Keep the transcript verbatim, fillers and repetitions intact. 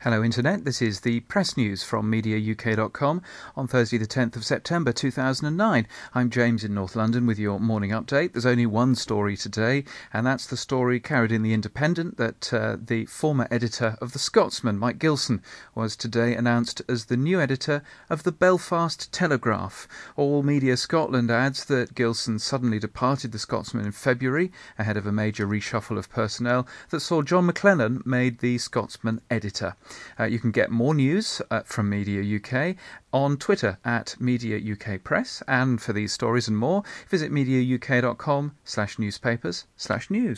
Hello Internet, this is the press news from media U K dot com on Thursday the tenth of September two thousand nine. I'm James in North London with your morning update. There's only one story today, and that's the story carried in The Independent that uh, the former editor of The Scotsman, Mike Gilson, was today announced as the new editor of the Belfast Telegraph. All Media Scotland adds that Gilson suddenly departed The Scotsman in February ahead of a major reshuffle of personnel that saw John McLennan made the Scotsman editor. Uh, you can get more news uh, from Media U K on Twitter at Media U K Press, and for these stories and more, visit media U K dot com slash newspapers slash news.